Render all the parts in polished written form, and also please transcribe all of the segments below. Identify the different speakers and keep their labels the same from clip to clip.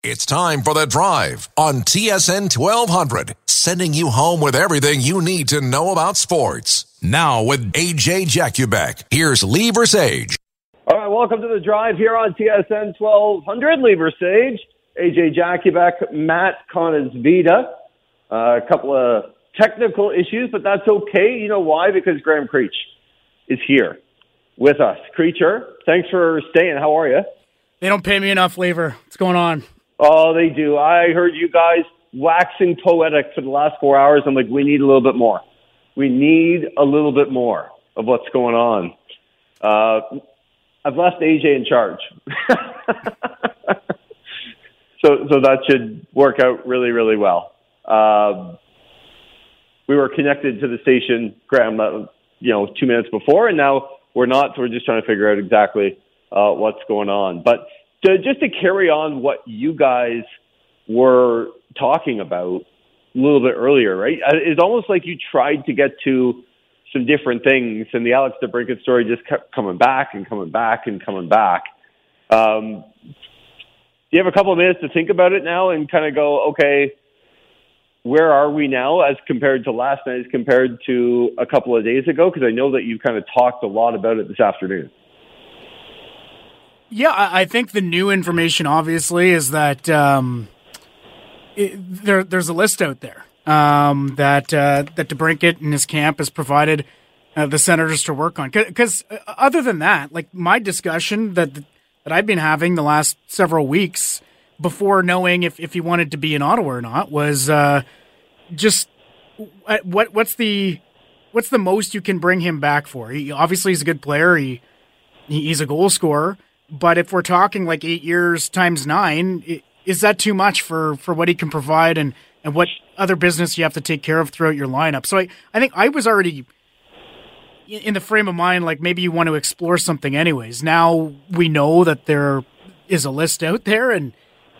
Speaker 1: It's time for The Drive on TSN 1200, sending you home with everything you need to know about sports. Now with AJ Jakubek, here's Lee Versage.
Speaker 2: All right, welcome to The Drive here on TSN 1200. Lee Versage, AJ Jakubek, Matt Conisvita. A couple of technical issues, but that's okay. You know why? Because Graham Creech is here with us. Creature, thanks for staying. How are you?
Speaker 3: They don't pay me enough, Lever. What's going on?
Speaker 2: Oh, they do. I heard you guys waxing poetic for the last 4 hours. I'm like, we need a little bit more. We need a little bit more of what's going on. I've left AJ in charge. So that should work out really, really well. We were connected to the station, Graham, 2 minutes before, and now we're not, so we're just trying to figure out exactly what's going on. But just to carry on what you guys were talking about a little bit earlier, right? It's almost like you tried to get to some different things, and the Alex DeBrincat story just kept coming back and coming back and coming back. Do you have a couple of minutes to think about it now and kind of go, okay, where are we now as compared to last night, as compared to a couple of days ago? Because I know that you kind of talked a lot about it this afternoon.
Speaker 3: Yeah, I think the new information, obviously, is that there's a list out there that DeBrincat and his camp has provided the Senators to work on. Because other than that, like my discussion that I've been having the last several weeks before knowing if he wanted to be in Ottawa or not was just what's the most you can bring him back for? He obviously is a good player. He's a goal scorer. But if we're talking like 8 years times 9, is that too much for what he can provide and what other business you have to take care of throughout your lineup? So I think I was already in the frame of mind, like maybe you want to explore something anyways. Now we know that there is a list out there, and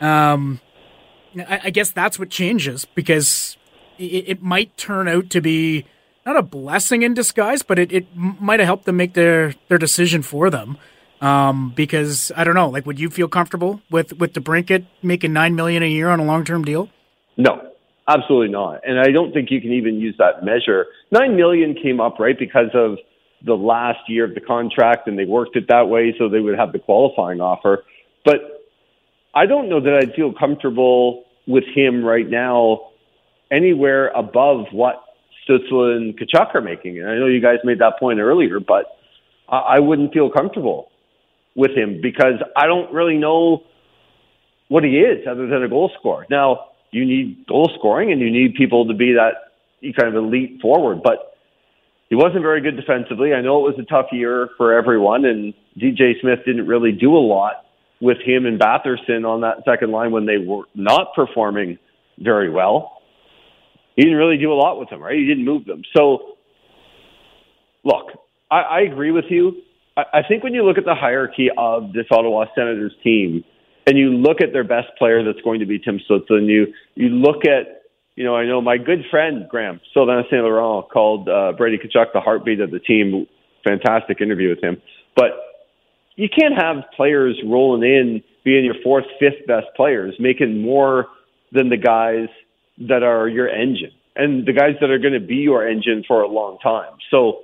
Speaker 3: I guess that's what changes, because it might turn out to be not a blessing in disguise, but it might have helped them make their decision for them. Because I don't know, like, would you feel comfortable with DeBrincat making $9 million a year on a long-term deal?
Speaker 2: No, absolutely not. And I don't think you can even use that measure. $9 million came up, right, because of the last year of the contract, and they worked it that way so they would have the qualifying offer. But I don't know that I'd feel comfortable with him right now anywhere above what Stützle and Tkachuk are making. And I know you guys made that point earlier, but I wouldn't feel comfortable with him because I don't really know what he is other than a goal scorer. Now, you need goal scoring and you need people to be that kind of elite forward, but he wasn't very good defensively. I know it was a tough year for everyone, and DJ Smith didn't really do a lot with him and Batherson on that second line when they were not performing very well. He didn't really do a lot with them, right? He didn't move them. So, look, I agree with you. I think when you look at the hierarchy of this Ottawa Senators team and you look at their best player that's going to be Tim Stützle, and you look at, I know my good friend, Graham, Sylvain St. Laurent, called Brady Tkachuk the heartbeat of the team. Fantastic interview with him. But you can't have players rolling in, being your fourth, fifth best players, making more than the guys that are your engine and the guys that are going to be your engine for a long time. So,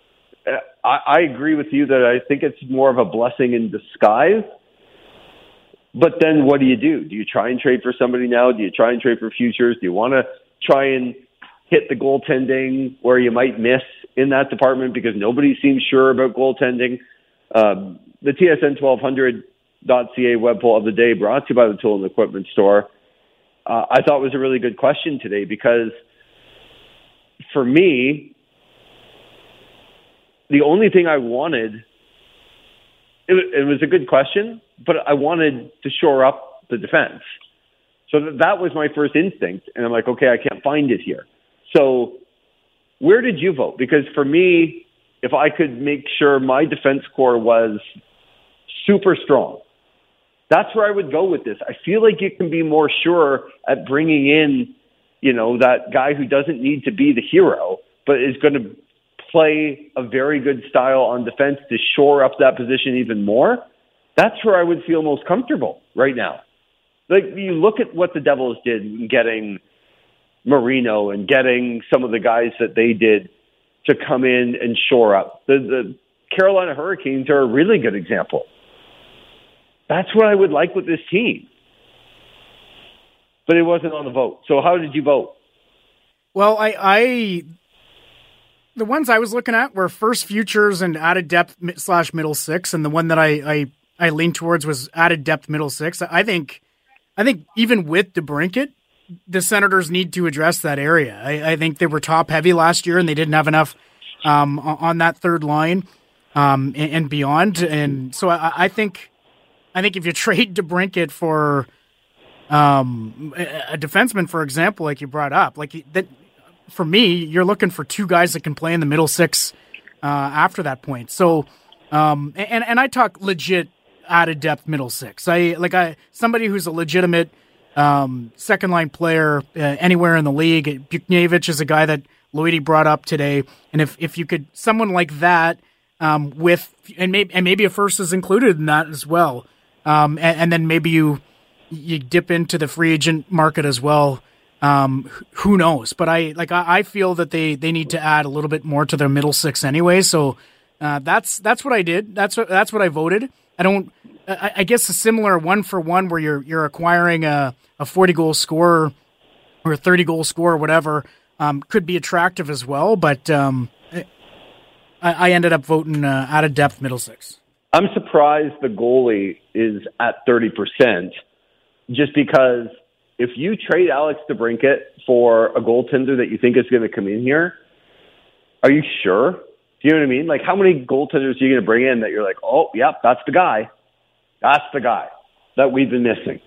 Speaker 2: I agree with you that I think it's more of a blessing in disguise. But then what do? Do you try and trade for somebody now? Do you try and trade for futures? Do you want to try and hit the goaltending where you might miss in that department because nobody seems sure about goaltending? The TSN 1200.ca web poll of the day, brought to you by the Tool and Equipment Store, I thought was a really good question today, because for me, the only thing I wanted, it was a good question, but I wanted to shore up the defense. So that was my first instinct. And I'm like, okay, I can't find it here. So where did you vote? Because for me, if I could make sure my defense core was super strong, that's where I would go with this. I feel like you can be more sure at bringing in, that guy who doesn't need to be the hero, but is going to play a very good style on defense to shore up that position even more. That's where I would feel most comfortable right now. Like, you look at what the Devils did in getting Marino and getting some of the guys that they did to come in and shore up. The Carolina Hurricanes are a really good example. That's what I would like with this team. But it wasn't on the vote. So how did you vote?
Speaker 3: Well, the ones I was looking at were first futures and added depth / middle six, and the one that I leaned towards was added depth middle six. I think even with DeBrincat, the Senators need to address that area. I think they were top heavy last year, and they didn't have enough on that third line and beyond. And so I think if you trade DeBrincat for a defenseman, for example, like you brought up, like that, for me, you're looking for two guys that can play in the middle six after that point. So, and I talk legit added depth middle six. Somebody who's a legitimate second line player anywhere in the league. Buchnevich is a guy that Lloydie brought up today, and if you could someone like that with and maybe a first is included in that as well, and then maybe you dip into the free agent market as well. Who knows? But I feel that they need to add a little bit more to their middle six anyway. So that's what I did. That's what I voted. I guess a similar 1-for-1 where you're acquiring a 40-goal scorer or a 30-goal scorer, whatever, could be attractive as well. But I ended up voting out of depth middle six.
Speaker 2: I'm surprised the goalie is at 30%, just because if you trade Alex DeBrincat for a goaltender that you think is going to come in here, are you sure? Do you know what I mean? Like, how many goaltenders are you going to bring in that you're like, oh, yep, that's the guy. That's the guy that we've been missing.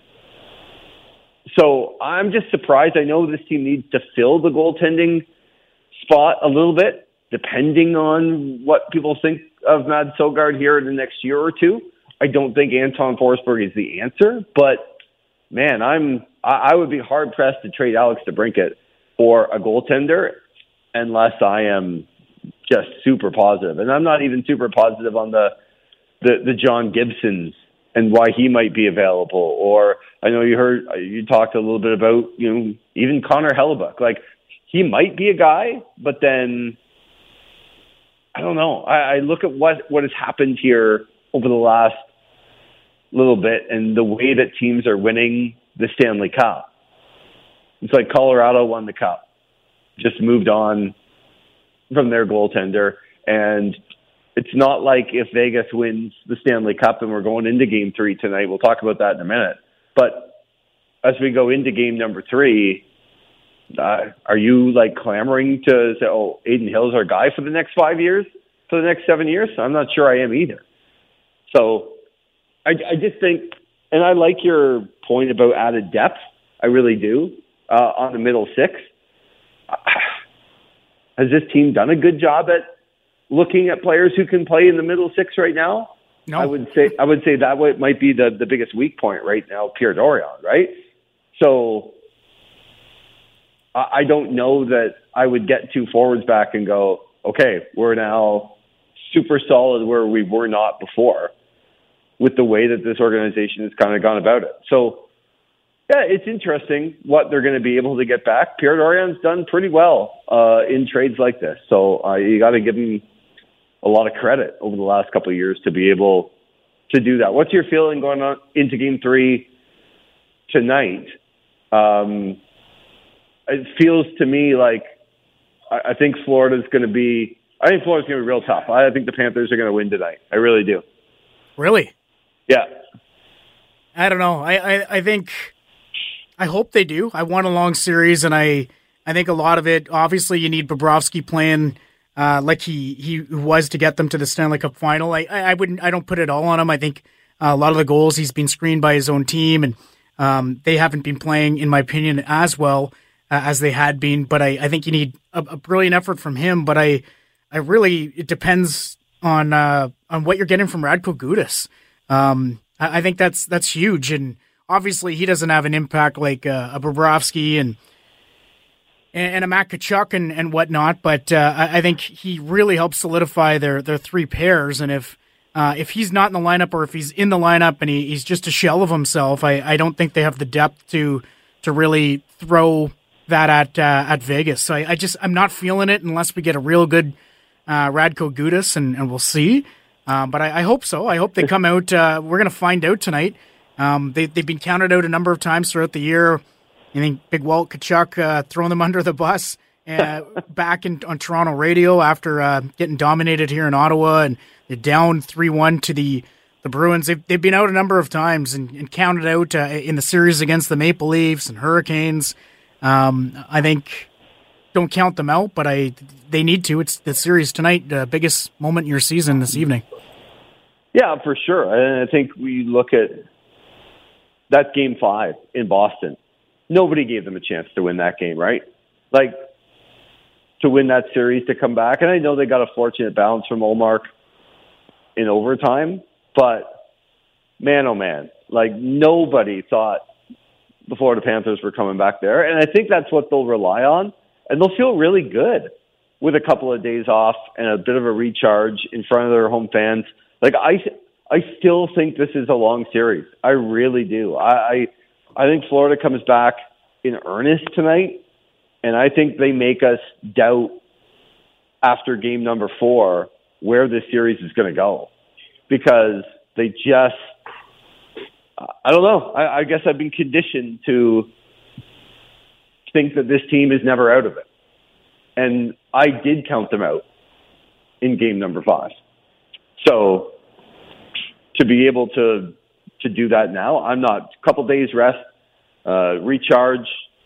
Speaker 2: So I'm just surprised. I know this team needs to fill the goaltending spot a little bit, depending on what people think of Mads Søgaard here in the next year or two. I don't think Anton Forsberg is the answer, but man, I would be hard pressed to trade Alex DeBrincat for a goaltender unless I am just super positive. And I'm not even super positive on the John Gibsons and why he might be available. Or I know you talked a little bit about, even Connor Hellebuyck. Like, he might be a guy, but then I don't know. I look at what has happened here over the last little bit and the way that teams are winning the Stanley Cup. It's like Colorado won the Cup, just moved on from their goaltender. And it's not like if Vegas wins the Stanley Cup and we're going into Game 3 tonight, we'll talk about that in a minute. But as we go into Game number 3, are you like clamoring to say, oh, Adin Hill's our guy for the next 5 years, for the next 7 years? I'm not sure I am either. So I just think, and I like your point about added depth. I really do, on the middle six. Has this team done a good job at looking at players who can play in the middle six right now?
Speaker 3: No.
Speaker 2: I would say that might be the biggest weak point right now, Pierre Dorion, right? So I don't know that I would get two forwards back and go, okay, we're now super solid where we were not before, with the way that this organization has kind of gone about it. So, yeah, it's interesting what they're going to be able to get back. Pierre Dorion's done pretty well in trades like this. So you got to give him a lot of credit over the last couple of years to be able to do that. What's your feeling going on into Game 3 tonight? It feels to me like I think Florida's going to be real tough. I think the Panthers are going to win tonight. I really do.
Speaker 3: Really?
Speaker 2: Yeah.
Speaker 3: I don't know. I hope they do. I want a long series, and I think a lot of it, obviously you need Bobrovsky playing like he was to get them to the Stanley Cup final. I don't put it all on him. I think a lot of the goals he's been screened by his own team, and they haven't been playing, in my opinion, as well as they had been. But I think you need a brilliant effort from him. But it depends on what you're getting from Radko Gudas. I think that's huge, and obviously he doesn't have an impact like a Bobrovsky and a Matt Tkachuk and whatnot, but I think he really helps solidify their three pairs. And if if he's not in the lineup or if he's in the lineup and he's just a shell of himself, I don't think they have the depth to really throw that at Vegas. So I'm not feeling it unless we get a real good Radko Gudas, and we'll see. But I hope so. I hope they come out. We're going to find out tonight. They've been counted out a number of times throughout the year. I think Big Walt Kachuk throwing them under the bus back on Toronto radio after getting dominated here in Ottawa, and they're down 3-1 to the Bruins. They've been out a number of times and counted out in the series against the Maple Leafs and Hurricanes. I think don't count them out, but they need to. It's the series tonight, the biggest moment in your season this evening.
Speaker 2: Yeah, for sure. And I think we look at that Game 5 in Boston. Nobody gave them a chance to win that game, right? Like, to win that series, to come back. And I know they got a fortunate bounce from Ullmark in overtime, but man, oh man, like nobody thought the Florida Panthers were coming back there. And I think that's what they'll rely on. And they'll feel really good with a couple of days off and a bit of a recharge in front of their home fans. Like, I still think this is a long series. I really do. I think Florida comes back in earnest tonight, and I think they make us doubt after game number 4 where this series is going to go, because they just, I don't know. I guess I've been conditioned to think that this team is never out of it. And I did count them out in game number 5. So to be able to do that now, I'm not. A couple days rest, recharge.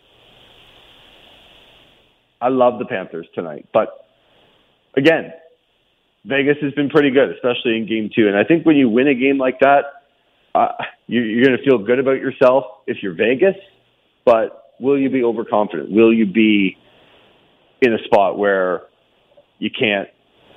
Speaker 2: I love the Panthers tonight. But again, Vegas has been pretty good, especially in game 2. And I think when you win a game like that, you're going to feel good about yourself if you're Vegas. But will you be overconfident? Will you be in a spot where you can't?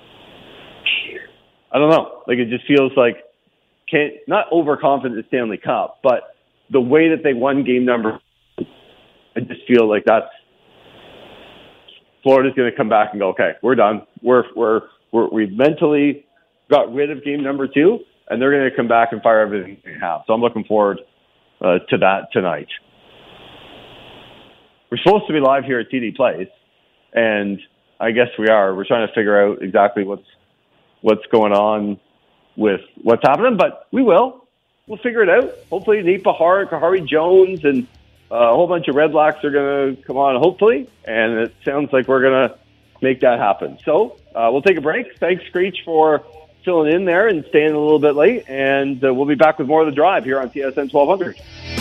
Speaker 2: I don't know. Like, it just feels like not overconfident in Stanley Cup, but the way that they won game number, I just feel like that's Florida's going to come back and go, okay, we're done. We've mentally got rid of game number 2, and they're going to come back and fire everything they have. So I'm looking forward to that tonight. We're supposed to be live here at TD Place, and I guess we are. We're trying to figure out exactly what's going on with what's happening, but we'll figure it out. Hopefully Nate Behar, Kahari Jones, and a whole bunch of Red Blacks are going to come on, hopefully, and it sounds like we're going to make that happen. So we'll take a break. Thanks, Screech, for filling in there and staying a little bit late, and we'll be back with more of The Drive here on TSN 1200.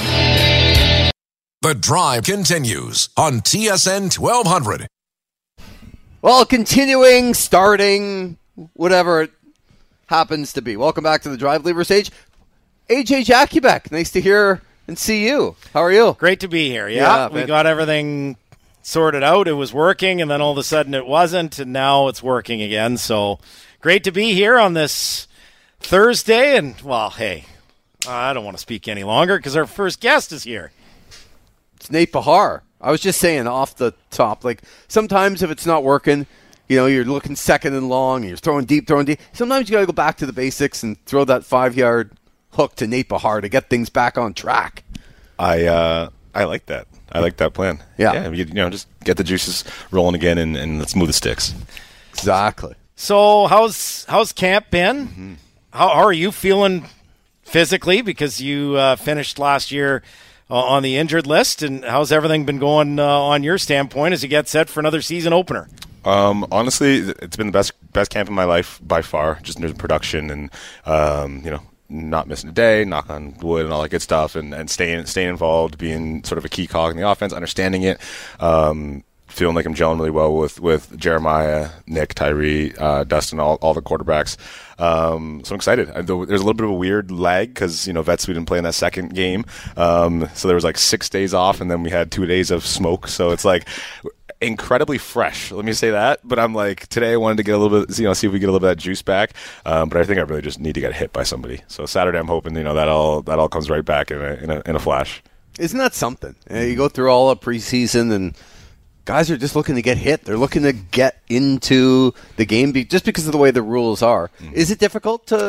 Speaker 1: The Drive continues on TSN 1200.
Speaker 4: Well, continuing, starting, whatever it happens to be. Welcome back to The Drive, Lever Stage. AJ Jakubek, nice to hear and see you. How are you?
Speaker 5: Great to be here. Yeah, we got everything sorted out. It was working, and then all of a sudden it wasn't, and now it's working again. So great to be here on this Thursday. And, well, hey, I don't want to speak any longer because our first guest is here.
Speaker 4: It's Nate Behar. I was just saying off the top, like, sometimes if it's not working, you know, you're looking second and long, and you're throwing deep. Sometimes you got to go back to the basics and throw that 5-yard hook to Nate Behar to get things back on track.
Speaker 6: I like that. I like that plan.
Speaker 4: Yeah.
Speaker 6: You know, just get the juices rolling again and let's move the sticks.
Speaker 4: Exactly.
Speaker 5: So how's camp been? Mm-hmm. How are you feeling physically? Because you finished last year on the injured list, and how's everything been going on your standpoint as you get set for another season opener?
Speaker 6: Honestly, it's been the best camp of my life by far, just in terms of production and, you know, not missing a day, knock on wood and all that good stuff, and staying involved, being sort of a key cog in the offense, understanding it, feeling like I'm gelling really well with Jeremiah, Nick, Tyree, Dustin, all the quarterbacks. So I'm excited. There's a little bit of a weird lag because, you know, vets, we didn't play in that second game. So there was like 6 days off, and then we had 2 days of smoke. So it's like incredibly fresh, let me say that. But I'm like, today I wanted to get a little bit, you know, see if we get a little bit of that juice back. But I think I really just need to get hit by somebody. So Saturday, I'm hoping, you know, that all comes right back in a flash.
Speaker 4: Isn't that something? You go through all of preseason, and guys are just looking to get hit. They're looking to get into the game just because of the way the rules are. Mm-hmm. Is it difficult to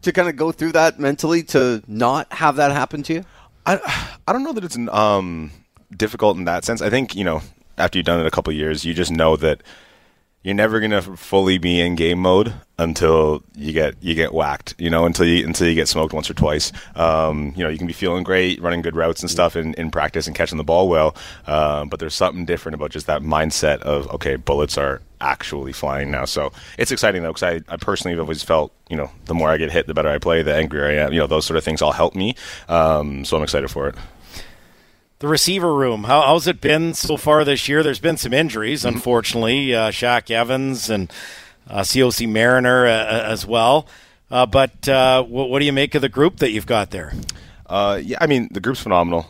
Speaker 4: to kind of go through that mentally to not have that happen to you?
Speaker 6: I don't know that it's difficult in that sense. I think, after you've done it a couple of years, you just know that you're never going to fully be in game mode until you get whacked, until you get smoked once or twice. You can be feeling great, running good routes and stuff in practice and catching the ball well, but there's something different about just that mindset of, okay, bullets are actually flying now. So it's exciting, though, because I personally have always felt, the more I get hit, the better I play, the angrier I am. Those sort of things all help me, so I'm excited for it.
Speaker 5: The receiver room, how's it been so far this year? There's been some injuries, unfortunately. Shaq Evans and COC Mariner as well. But what do you make of the group that you've got there?
Speaker 6: The group's phenomenal.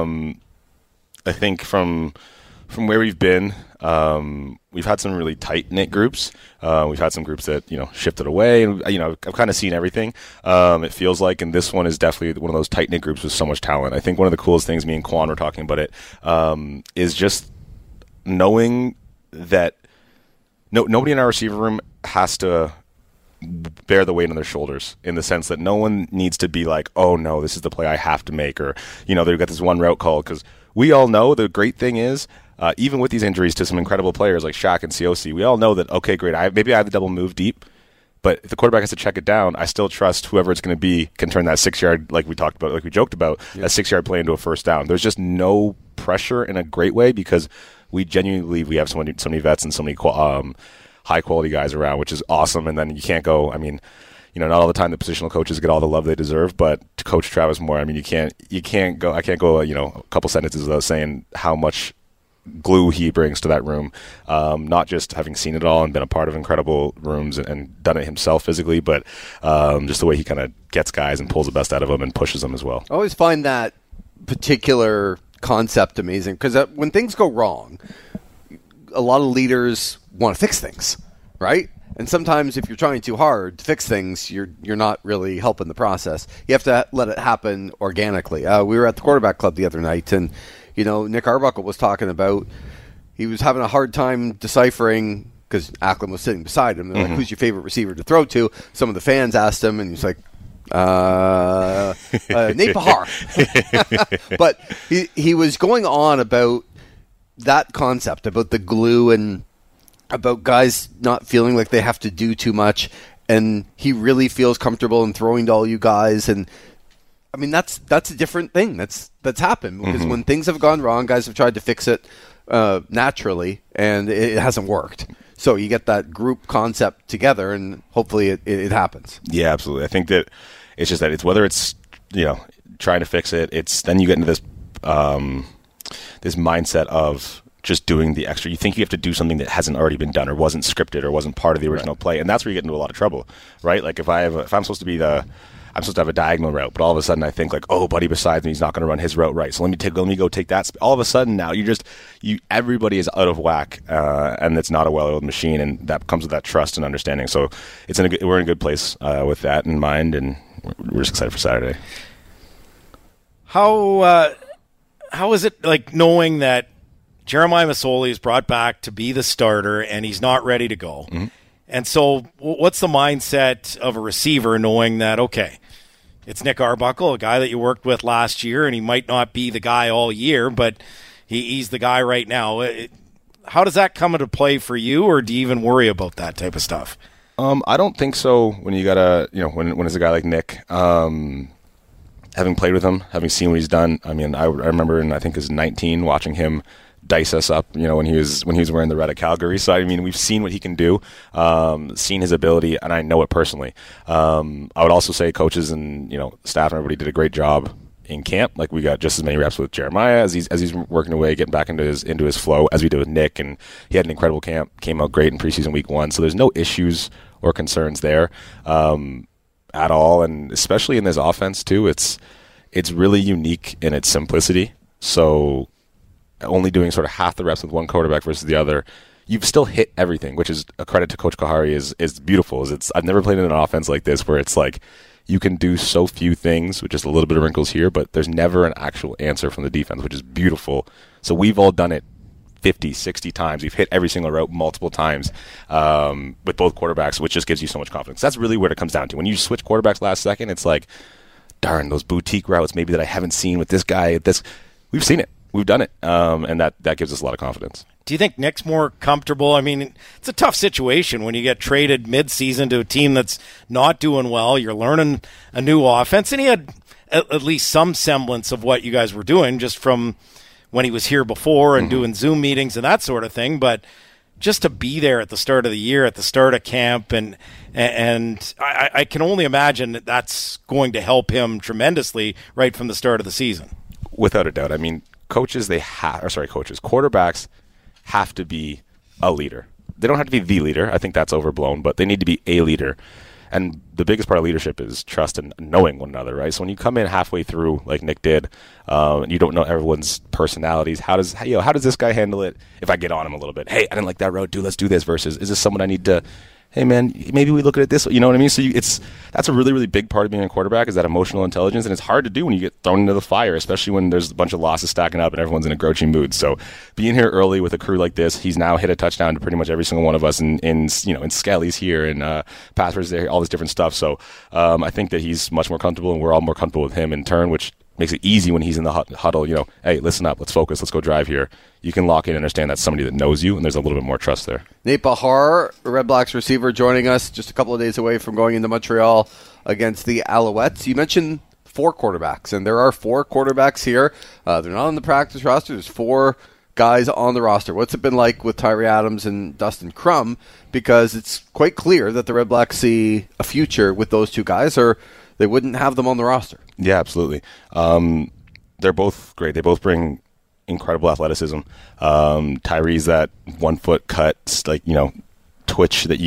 Speaker 6: I think from where we've been, we've had some really tight-knit groups. We've had some groups that, shifted away. And, I've kind of seen everything, it feels like. And this one is definitely one of those tight-knit groups with so much talent. I think one of the coolest things, me and Quan were talking about it, is just knowing that nobody in our receiver room has to bear the weight on their shoulders, in the sense that no one needs to be like, oh, no, this is the play I have to make. Or, they've got this one route called. Because we all know the great thing is, even with these injuries to some incredible players like Shaq and COC, we all know that, okay, great, maybe I have the double move deep, but if the quarterback has to check it down, I still trust whoever it's going to be can turn that 6-yard, like we joked about, a 6-yard play into a first down. There's just no pressure in a great way, because we genuinely believe we have so many vets and so many high-quality guys around, which is awesome. And then you can't go, not all the time the positional coaches get all the love they deserve, but to Coach Travis Moore, I can't go, a couple sentences without saying how much glue he brings to that room, not just having seen it all and been a part of incredible rooms and done it himself physically, but just the way he kind of gets guys and pulls the best out of them and pushes them as well.
Speaker 4: I always find that particular concept amazing, because when things go wrong, a lot of leaders want to fix things, right? And sometimes if you're trying too hard to fix things, you're not really helping the process. You have to let it happen organically. We were at the quarterback club the other night, and Nick Arbuckle was talking about, he was having a hard time deciphering, because Ackland was sitting beside him. They're like, who's your favorite receiver to throw to? Some of the fans asked him, and he's like, Nate Pahar. But he was going on about that concept, about the glue and about guys not feeling like they have to do too much, and he really feels comfortable in throwing to all you guys. And that's a different thing that's happened, because when things have gone wrong, guys have tried to fix it naturally, and it hasn't worked. So you get that group concept together, and hopefully it happens.
Speaker 6: Yeah, absolutely. I think that it's just that it's whether it's trying to fix it, it's then you get into this this mindset of just doing the extra. You think you have to do something that hasn't already been done or wasn't scripted or wasn't part of the original play, and that's where you get into a lot of trouble, right? Like if I'm supposed to have a diagonal route, but all of a sudden I think like, oh, buddy beside me, he's not going to run his route right, so let me go take that. All of a sudden now everybody is out of whack, and it's not a well-oiled machine, and that comes with that trust and understanding. So we're in a good place with that in mind, and we're just excited for Saturday.
Speaker 5: How is it like knowing that Jeremiah Masoli is brought back to be the starter and he's not ready to go? Mm-hmm. And so what's the mindset of a receiver knowing that, okay, it's Nick Arbuckle, a guy that you worked with last year, and he might not be the guy all year, but he's the guy right now. How does that come into play for you, or do you even worry about that type of stuff?
Speaker 6: I don't think so when you got when it's a guy like Nick. Having played with him, having seen what he's done, I remember in, I think it was 19, watching him dice us up, when he was wearing the red at Calgary. So we've seen what he can do, seen his ability, and I know it personally. I would also say coaches and staff and everybody did a great job in camp. Like we got just as many reps with Jeremiah as he's working away, getting back into his flow, as we did with Nick, and he had an incredible camp. Came out great in preseason week 1, so there's no issues or concerns there at all. And especially in this offense too, it's really unique in its simplicity. So only doing sort of half the reps with one quarterback versus the other, you've still hit everything, which is a credit to Coach Kahari. Is beautiful. I've never played in an offense like this where it's like you can do so few things with just a little bit of wrinkles here, but there's never an actual answer from the defense, which is beautiful. So we've all done it 50, 60 times. We've hit every single route multiple times with both quarterbacks, which just gives you so much confidence. That's really what it comes down to. When you switch quarterbacks last second, it's like, darn, those boutique routes maybe that I haven't seen with this guy. We've seen it. We've done it. And that gives us a lot of confidence.
Speaker 5: Do you think Nick's more comfortable? I mean, it's a tough situation when you get traded mid-season to a team that's not doing well. You're learning a new offense, and he had at least some semblance of what you guys were doing just from when he was here before and doing Zoom meetings and that sort of thing. But just to be there at the start of the year, at the start of camp, and I can only imagine that that's going to help him tremendously right from the start of the season.
Speaker 6: Without a doubt. I mean, quarterbacks have to be a leader. They don't have to be the leader. I think that's overblown, but they need to be a leader. And the biggest part of leadership is trust and knowing one another, right? So when you come in halfway through, like Nick did, and you don't know everyone's personalities, how does this guy handle it if I get on him a little bit? Hey, I didn't like that road, dude, let's do this. Versus, is this someone I need to, hey man, maybe we look at it this way, you know what I mean? So that's a really, really big part of being a quarterback, is that emotional intelligence, and it's hard to do when you get thrown into the fire, especially when there's a bunch of losses stacking up and everyone's in a grouchy mood. So being here early with a crew like this, he's now hit a touchdown to pretty much every single one of us in Skelly's here and Pathers there, all this different stuff. So I think that he's much more comfortable, and we're all more comfortable with him in turn, which makes it easy when he's in the huddle, hey, listen up, let's focus, let's go drive here. You can lock in and understand that's somebody that knows you, and there's a little bit more trust there.
Speaker 4: Nate Behar, Red Blacks receiver, joining us just a couple of days away from going into Montreal against the Alouettes. You mentioned 4 quarterbacks, and there are 4 quarterbacks here. They're not on the practice roster. There's 4 guys on the roster. What's it been like with Tyree Adams and Dustin Crum? Because it's quite clear that the Red Blacks see a future with those 2 guys, or they wouldn't have them on the roster.
Speaker 6: Yeah, absolutely. They're both great. They both bring incredible athleticism. Tyree's that 1 foot cut, twitch that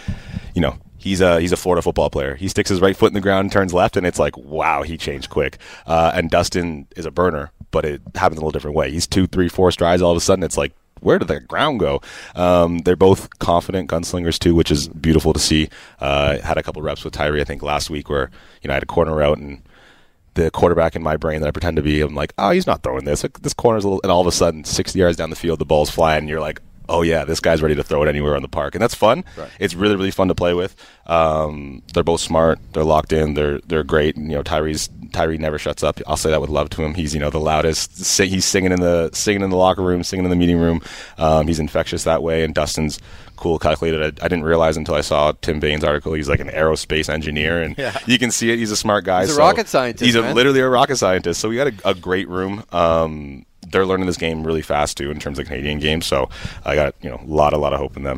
Speaker 6: he's a Florida football player. He sticks his right foot in the ground and turns left, and it's like, wow, he changed quick. And Dustin is a burner, but it happens a little different way. He's 2, 3, 4 strides. All of a sudden, it's like, where did the ground go? They're both confident gunslingers too, which is beautiful to see. Had a couple reps with Tyree, I think, last week where, I had a corner route, and the quarterback in my brain that I pretend to be, I'm like, oh, he's not throwing this. This corner's a little, and all of a sudden, 60 yards down the field, the ball's flying, and you're like, oh yeah, this guy's ready to throw it anywhere on the park. And that's fun. Right. It's really, really fun to play with. They're both smart. They're locked in. They're great. Tyree never shuts up. I'll say that with love to him. He's, the loudest. He's singing in the locker room, singing in the meeting room. He's infectious that way. And Dustin's cool, calculated. I didn't realize until I saw Tim Bain's article. He's like an aerospace engineer, and you can see it. He's a smart guy.
Speaker 4: He's a rocket scientist.
Speaker 6: He's literally a rocket scientist. So we got a great room. They're learning this game really fast too in terms of Canadian games. So I got a lot of hope in them.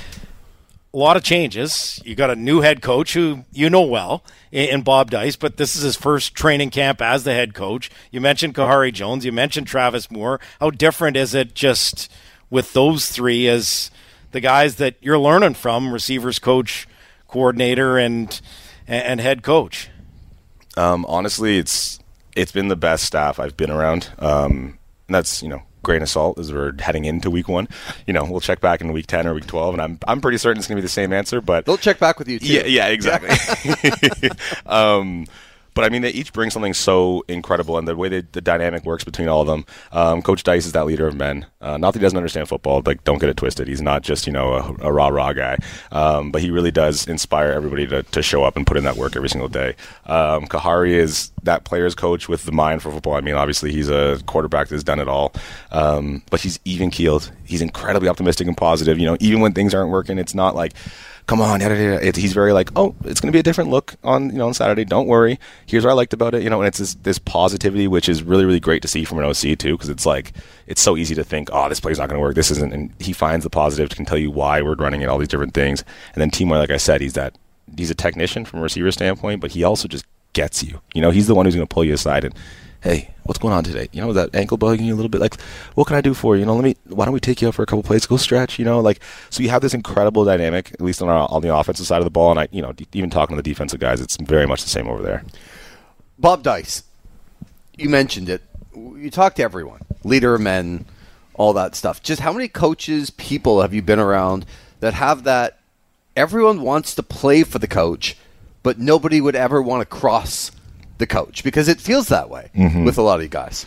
Speaker 5: A lot of changes. You got a new head coach who you know well in Bob Dice, but this is his first training camp as the head coach. You mentioned Kahari Jones. You mentioned Travis Moore. How different is it just with those 3 as the guys that you're learning from, receivers coach, coordinator, and head coach?
Speaker 6: Honestly, it's been the best staff I've been around. And that's, grain of salt as we're heading into week 1. We'll check back in week 10 or week 12, and I'm pretty certain it's going to be the same answer. But
Speaker 4: they'll check back with you too.
Speaker 6: Yeah, exactly. But I mean, they each bring something so incredible, and the way the dynamic works between all of them. Coach Dice is that leader of men. Not that he doesn't understand football, like, don't get it twisted. He's not just, a rah-rah guy. But he really does inspire everybody to show up and put in that work every single day. Kahari is that player's coach with the mind for football. I mean, obviously, he's a quarterback that's done it all. But he's even-keeled. He's incredibly optimistic and positive. Even when things aren't working, it's not like, come on, he's very like, oh, it's going to be a different look on Saturday. Don't worry. Here's what I liked about it, and it's this positivity, which is really, really great to see from an OC too, because it's like, it's so easy to think, oh, this play's not going to work. This isn't, and he finds the positive, can tell you why we're running it, all these different things. And then Timor, like I said, he's a technician from a receiver standpoint, but he also just gets you. He's the one who's going to pull you aside and, hey, what's going on today? That ankle bugging you a little bit. Like, what can I do for you? Why don't we take you out for a couple plays? Go stretch. So you have this incredible dynamic, at least on the offensive side of the ball. And even talking to the defensive guys, it's very much the same over there.
Speaker 4: Bob Dice, you mentioned it. You talk to everyone, leader of men, all that stuff. Just how many coaches, people have you been around that have that? Everyone wants to play for the coach, but nobody would ever want to cross the coach, because it feels that way with a lot of you guys.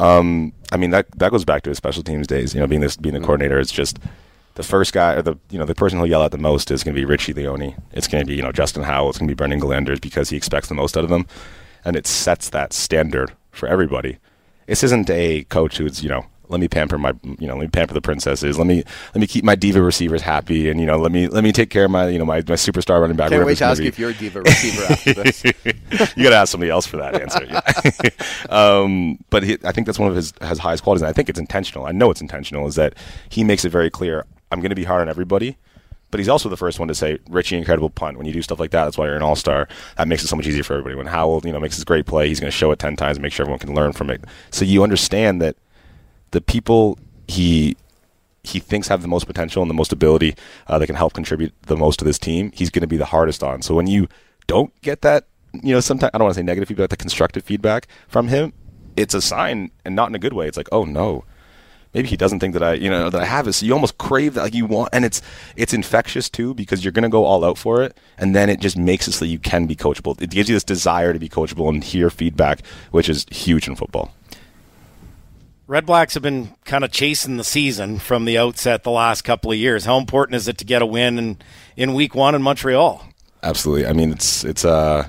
Speaker 6: I mean, that goes back to his special teams days. Being the coordinator, it's just the first guy, or the person who'll yell at the most is going to be Richie Leone. It's going to be Justin Howell. It's going to be Brendan Galanders because he expects the most out of them, and it sets that standard for everybody. This isn't a coach who's let me pamper the princesses. Let me keep my diva receivers happy, and let me take care of my my superstar running back.
Speaker 4: Can't wait to ask you if you're a diva receiver after this.
Speaker 6: You got to ask somebody else for that answer. Yeah. But I think that's one of his highest qualities, and I think it's intentional. I know it's intentional. Is that he makes it very clear. I'm going to be hard on everybody. But he's also the first one to say, Richie, incredible punt. When you do stuff like that, that's why you're an all-star. That makes it so much easier for everybody. When Howell, makes his great play, he's going to show it 10 times and make sure everyone can learn from it. So you understand that the people he thinks have the most potential and the most ability that can help contribute the most to this team, he's going to be the hardest on. So when you don't get that, sometimes I don't want to say negative feedback, the constructive feedback from him, it's a sign, and not in a good way. It's like, oh no. Maybe he doesn't think that I have it. So you almost crave that, like you want, and it's infectious too because you're going to go all out for it, and then it just makes it so you can be coachable. It gives you this desire to be coachable and hear feedback, which is huge in football.
Speaker 5: Red Blacks have been kind of chasing the season from the outset the last couple of years. How important is it to get a win in Week 1 in Montreal?
Speaker 6: Absolutely. I mean, it's going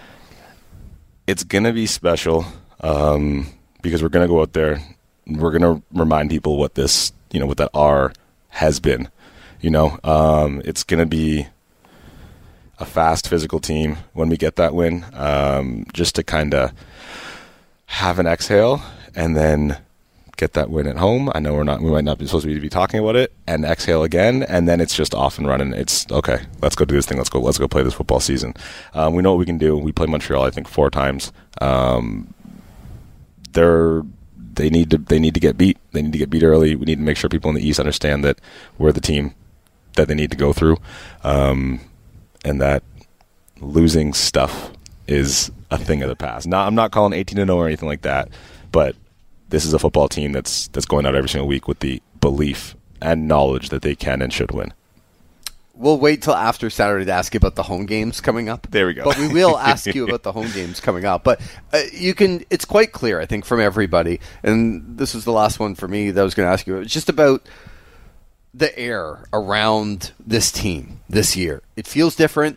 Speaker 6: to be special because we're going to go out there. We're going to remind people what this, what that R has been. It's going to be a fast, physical team when we get that win, just to kind of have an exhale and then get that win at home. I know we might not be supposed to be talking about it, and exhale again, and then it's just off and running. It's okay. Let's go do this thing. Let's go play this football season. We know what we can do. We play Montreal, I think, 4 times. They need to get beat. They need to get beat early. We need to make sure people in the East understand that we're the team that they need to go through, and that losing stuff is a thing of the past. I'm not calling 18-0 or anything like that, but this is a football team that's going out every single week with the belief and knowledge that they can and should win.
Speaker 4: We'll wait till after Saturday to ask you about the home games coming up.
Speaker 6: There we go.
Speaker 4: But we will ask you about the home games coming up. But it's quite clear, I think, from everybody, and this was the last one for me that I was going to ask you. It's just about the air around this team this year. It feels different.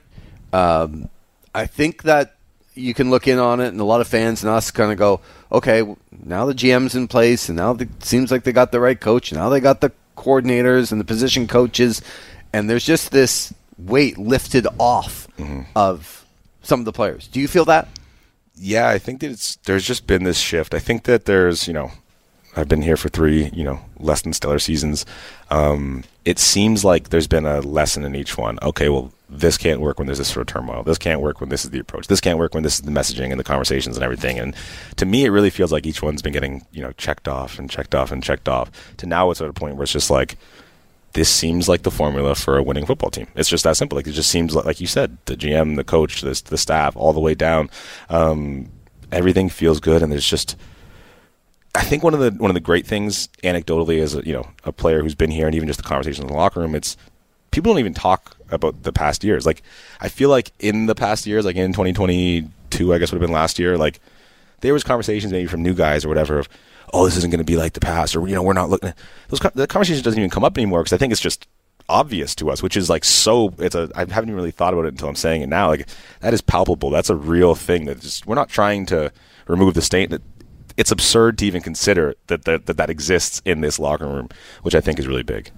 Speaker 4: I think that you can look in on it, and a lot of fans and us kind of go, okay, now the GM's in place, and now it seems like they got the right coach. Now they got the coordinators and the position coaches. And there's just this weight lifted off of some of the players. Do you feel that?
Speaker 6: Yeah, I think that there's just been this shift. I think that there's, I've been here for 3, less than stellar seasons. It seems like there's been a lesson in each one. Okay, well, this can't work when there's this sort of turmoil. This can't work when this is the approach. This can't work when this is the messaging and the conversations and everything. And to me, it really feels like each one's been getting, checked off and checked off and checked off. To now it's at a point where it's just like, this seems like the formula for a winning football team. It's just that simple. Like, it just seems like you said, the GM, the coach, the staff, all the way down. Everything feels good, and there's just. I think one of the great things, anecdotally, as a player who's been here, and even just the conversations in the locker room, it's people don't even talk about the past years. Like, I feel like in the past years, like in 2022, I guess would have been last year, like there was conversations maybe from new guys or whatever of, oh, this isn't going to be like the past, or we're not looking at the conversation doesn't even come up anymore because I think it's just obvious to us, which is like I haven't even really thought about it until I'm saying it now. Like, that is palpable. That's a real thing. We're not trying to remove the state. That it's absurd to even consider that exists in this locker room, which I think is really big.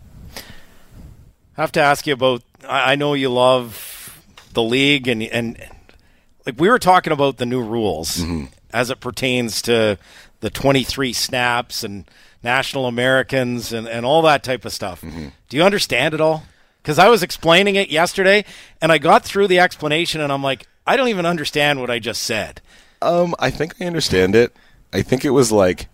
Speaker 5: I have to ask you about. I know you love the league, and like we were talking about the new rules as it pertains to the 23 snaps and National Americans and all that type of stuff. Do you understand it all? Because I was explaining it yesterday, and I got through the explanation, and I'm like, I don't even understand what I just said.
Speaker 6: I think I understand it. I think it was like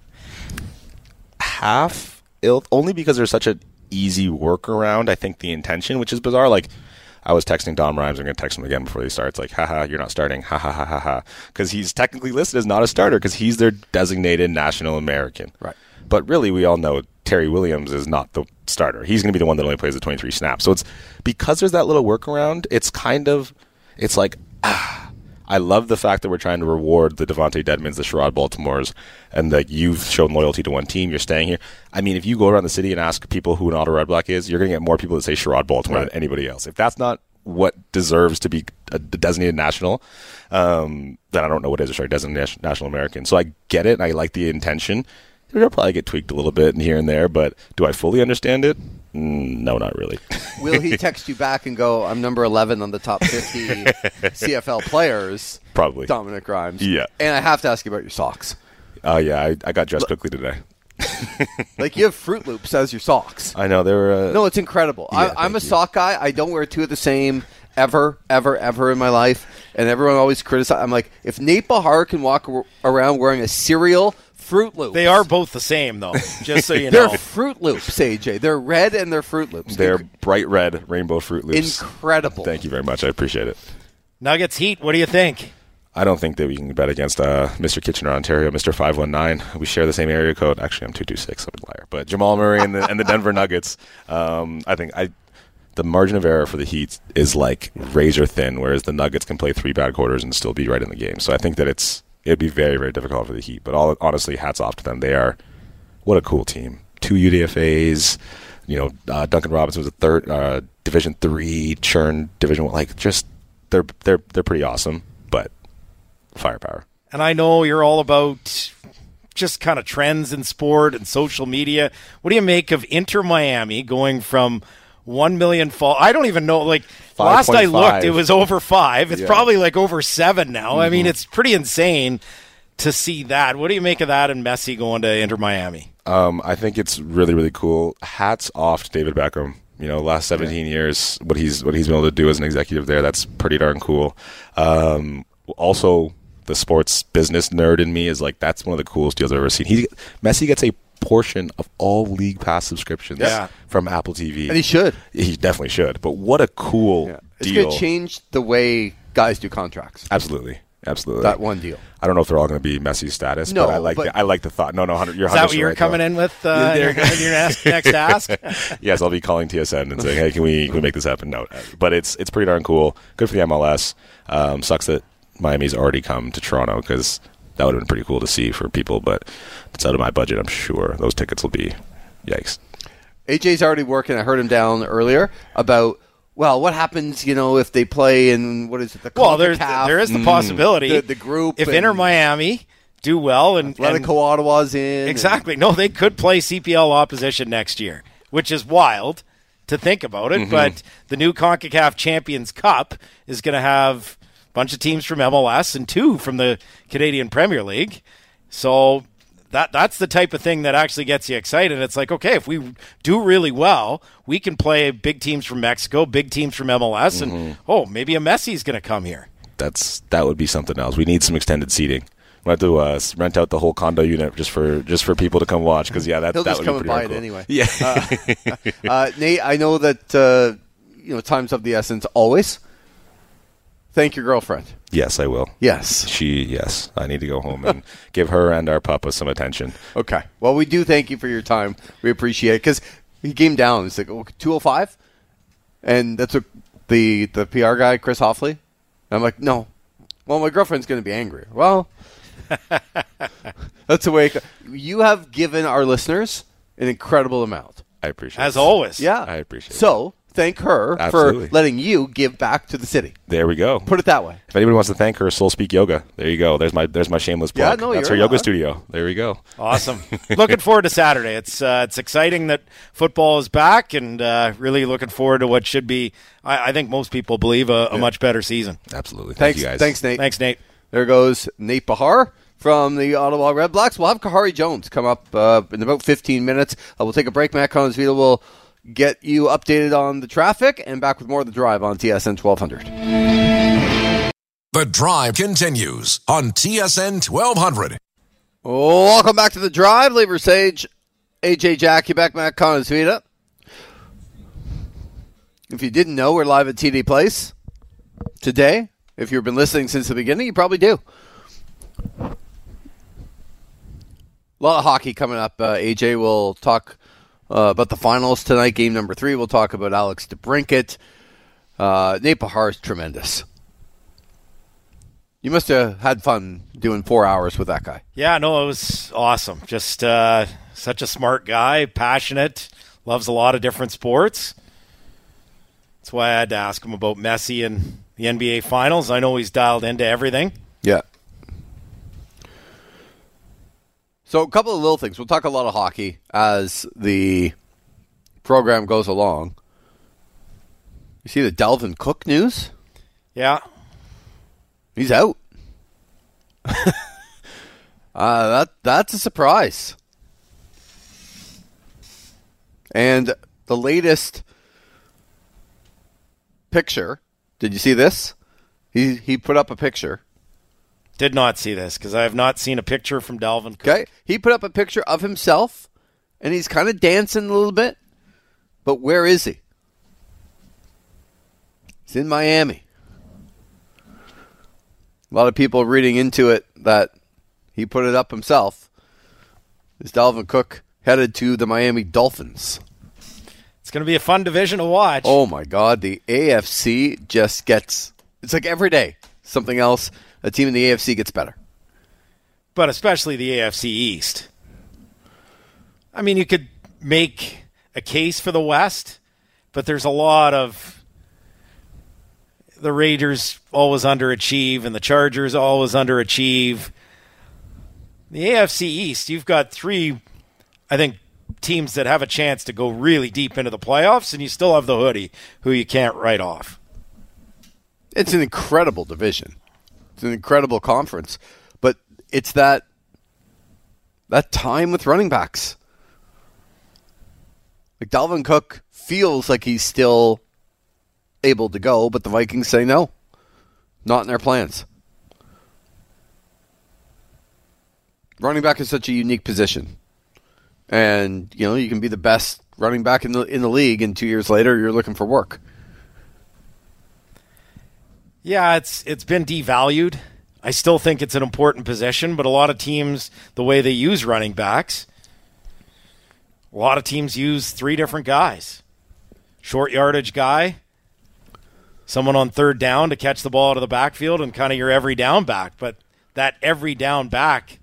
Speaker 6: half only because there's such an easy workaround. I think the intention, which is bizarre, like I was texting Dom Rhymes. I'm going to text him again before he starts. Like, haha, you're not starting. Ha ha ha ha ha. Because he's technically listed as not a starter because he's their designated National American. Right. But really, we all know Terry Williams is not the starter. He's going to be the one that only plays the 23 snaps. So it's because there's that little workaround. It's like, I love the fact that we're trying to reward the Devontae Dedmons, the Sherrod Baltimores, and that you've shown loyalty to one team. You're staying here. I mean, if you go around the city and ask people who an Ottawa Red Black is, you're going to get more people that say Sherrod Baltimore than anybody else. If that's not what deserves to be a designated national, then I don't know what is a designated national American. So I get it, and I like the intention. It'll probably get tweaked a little bit here and there, but do I fully understand it? No, not really.
Speaker 4: Will he text you back and go, I'm number 11 on the top 50 CFL players?
Speaker 6: Probably.
Speaker 4: Dominic Grimes.
Speaker 6: Yeah.
Speaker 4: And I have to ask you about your socks.
Speaker 6: Oh, yeah, I got dressed quickly today.
Speaker 4: Like, you have Fruit Loops as your socks.
Speaker 6: I know. They were...
Speaker 4: No, it's incredible.
Speaker 6: Yeah,
Speaker 4: I'm a sock guy. I don't wear two of the same ever in my life. And everyone always criticizes. I'm like, if Nate Behar can walk around wearing a cereal Fruit Loops.
Speaker 5: They are both the same, though, just so you know.
Speaker 4: They're Fruit Loops, AJ. They're red and they're Fruit Loops.
Speaker 6: They're bright red rainbow Fruit Loops.
Speaker 4: Incredible.
Speaker 6: Thank you very much. I appreciate it.
Speaker 5: Nuggets Heat, what do you think?
Speaker 6: I don't think that we can bet against Mr. Kitchener, Ontario, Mr. 519. We share the same area code. Actually, I'm 226. I'm a liar. But Jamal Murray and the Denver Nuggets, I think the margin of error for the Heat is like razor thin, whereas the Nuggets can play 3 bad quarters and still be right in the game. So I think that it'd be very, very difficult for the Heat. But honestly, hats off to them. They are what a cool team. 2 UDFAs. Duncan Robinson was a third Division III churn Division 1. Like, just they're pretty awesome. But firepower.
Speaker 5: And I know you're all about just kind of trends in sport and social media. What do you make of Inter Miami going from 1 million I don't even know. Like, 5. Last I looked, it was over 5. It's probably like over 7 now. Mm-hmm. I mean, it's pretty insane to see that. What do you make of that and Messi going to Inter Miami?
Speaker 6: I think it's really, really cool. Hats off to David Beckham. Last 17 years, what he's been able to do as an executive there, that's pretty darn cool. Also, the sports business nerd in me is like, that's one of the coolest deals I've ever seen. Messi gets a portion of all League Pass subscriptions from Apple TV.
Speaker 4: And he should.
Speaker 6: He definitely should. But what a cool deal.
Speaker 4: It's going to change the way guys do contracts.
Speaker 6: Absolutely.
Speaker 4: That one deal.
Speaker 6: I don't know if they're all going to be Messi's status, but I like the thought. No, 100. You're 100%.
Speaker 5: Is that what you're coming in with your next ask?
Speaker 6: Yes, I'll be calling TSN and saying, hey, can we make this happen? No. But it's pretty darn cool. Good for the MLS. Sucks that Miami's already come to Toronto because that would have been pretty cool to see for people, but it's out of my budget, I'm sure. Those tickets will be yikes.
Speaker 4: AJ's already working. I heard him down earlier about, what happens, if they play in, what is it, the CONCACAF?
Speaker 5: There is the possibility.
Speaker 4: The group.
Speaker 5: If Inter Miami do well. And
Speaker 4: Atletico Ottawa's in.
Speaker 5: Exactly. No, they could play CPL opposition next year, which is wild to think about it. Mm-hmm. But the new CONCACAF Champions Cup is going to have a bunch of teams from MLS and 2 from the Canadian Premier League. So that's the type of thing that actually gets you excited. It's like, okay, if we do really well, we can play big teams from Mexico, big teams from MLS, and maybe a Messi's going to come here.
Speaker 6: That would be something else. We need some extended seating. We'll have to rent out the whole condo unit just for people to come watch because that would be pretty cool. He'll just come and buy it
Speaker 4: anyway.
Speaker 6: Yeah.
Speaker 4: Nate, I know that time's of the essence always. Thank your girlfriend.
Speaker 6: Yes, I will.
Speaker 4: Yes.
Speaker 6: Yes. I need to go home and give her and our puppa some attention.
Speaker 4: Okay. Well, we do thank you for your time. We appreciate it because he came down. It's like 2:05, and that's what the PR guy, Chris Hoffley. I'm like, no. Well, my girlfriend's going to be angry. Well, that's the way you have given our listeners an incredible amount.
Speaker 6: I appreciate it.
Speaker 5: As always.
Speaker 4: Yeah.
Speaker 6: I appreciate it.
Speaker 4: So, thank her for letting you give back to the city.
Speaker 6: There we go.
Speaker 4: Put it that way.
Speaker 6: If anybody wants to thank her, Soul Speak Yoga. There you go. There's my shameless plug.
Speaker 4: Yeah, no,
Speaker 6: that's her yoga studio. There we go.
Speaker 5: Awesome. Looking forward to Saturday. It's exciting that football is back, and really looking forward to what should be, I think most people believe, a much better season.
Speaker 6: Absolutely. Thank you guys.
Speaker 4: Thanks, Nate.
Speaker 5: Thanks, Nate.
Speaker 4: There goes Nate Behar from the Ottawa Red Blacks. We'll have Kahari Jones come up in about 15 minutes. We'll take a break. Matt Connesvita will get you updated on the traffic and back with more of The Drive on TSN 1200.
Speaker 1: The Drive continues on TSN 1200.
Speaker 4: Welcome back to The Drive. Lever Sage, AJ Jakubek, Matt Connesvita. If you didn't know, we're live at TD Place today. If you've been listening since the beginning, you probably do. A lot of hockey coming up. AJ will talk about the finals tonight, game number 3. We'll talk about Alex DeBrincat. Nate Behar is tremendous. You must have had fun doing 4 hours with that guy.
Speaker 5: Yeah, no, it was awesome. Just such a smart guy, passionate, loves a lot of different sports. That's why I had to ask him about Messi and the NBA Finals. I know he's dialed into everything.
Speaker 4: Yeah. So a couple of little things. We'll talk a lot of hockey as the program goes along. You see the Dalvin Cook news?
Speaker 5: Yeah.
Speaker 4: He's out. That's a surprise. And the latest picture, did you see this? He put up a picture.
Speaker 5: Did not see this because I have not seen a picture from Dalvin Cook.
Speaker 4: Okay, he put up a picture of himself, and he's kind of dancing a little bit. But where is he? He's in Miami. A lot of people reading into it that he put it up himself. Is Dalvin Cook headed to the Miami Dolphins?
Speaker 5: It's going to be a fun division to watch.
Speaker 4: Oh, my God. The AFC just gets... It's like every day, something else. A team in the AFC gets better.
Speaker 5: But especially the AFC East. I mean, you could make a case for the West, but there's a lot of... The Raiders always underachieve, and the Chargers always underachieve. The AFC East, you've got three, I think, teams that have a chance to go really deep into the playoffs, and you still have the Hoodie, who you can't write off.
Speaker 4: It's an incredible division. It's an incredible conference. But it's that time with running backs. Like Dalvin Cook feels like he's still able to go, but the Vikings say no. Not in their plans. Running back is such a unique position. And, you know, you can be the best running back in the league, and 2 years later you're looking for work.
Speaker 5: Yeah, it's been devalued. I still think it's an important position, but a lot of teams, the way they use running backs, a lot of teams use three different guys. Short yardage guy, someone on third down to catch the ball out of the backfield, and kind of your every down back. But that every down back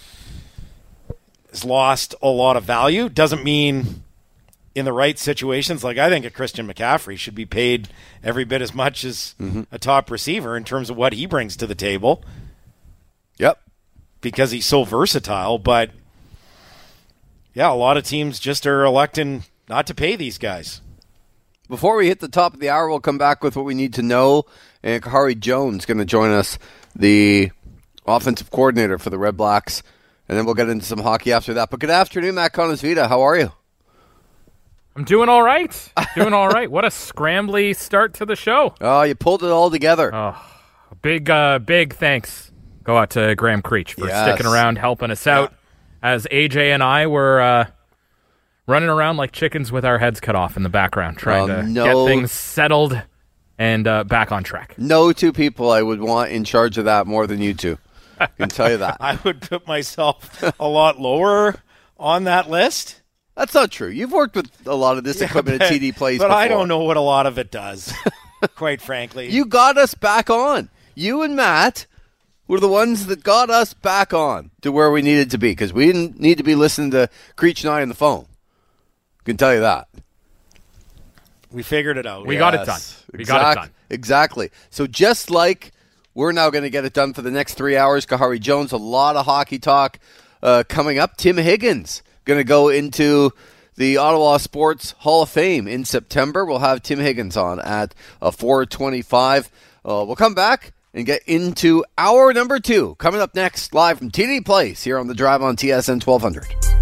Speaker 5: has lost a lot of value. Doesn't mean in the right situations, like I think a Christian McCaffrey should be paid every bit as much as a top receiver in terms of what he brings to the table.
Speaker 4: Yep.
Speaker 5: Because he's so versatile. But, yeah, a lot of teams just are electing not to pay these guys.
Speaker 4: Before we hit the top of the hour, we'll come back with what we need to know. And Kahari Jones is going to join us, the offensive coordinator for the Red Blacks. And then we'll get into some hockey after that. But good afternoon, Matt Conisvita. How are you?
Speaker 7: I'm doing all right. Doing all right. What a scrambly start to the show.
Speaker 4: Oh, you pulled it all together.
Speaker 7: Oh, big thanks go out to Graham Creech for sticking around, helping us out, as AJ and I were running around like chickens with our heads cut off in the background, trying to get things settled and back on track.
Speaker 4: No two people I would want in charge of that more than you two. I can tell you that.
Speaker 5: I would put myself a lot lower on that list.
Speaker 4: That's not true. You've worked with a lot of this equipment at TD Place before.
Speaker 5: I don't know what a lot of it does, quite frankly.
Speaker 4: You got us back on. You and Matt were the ones that got us back on to where we needed to be, because we didn't need to be listening to Creech and I on the phone. I can tell you that.
Speaker 5: We figured it out.
Speaker 7: We got it done. We got it done.
Speaker 4: Exactly. So just like we're now going to get it done for the next 3 hours, Kahari Jones, a lot of hockey talk coming up. Tim Higgins going to go into the Ottawa Sports Hall of Fame in September. We'll have Tim Higgins on at 4:25. We'll come back and get into hour number 2 coming up next, live from TD Place here on the Drive on TSN 1200.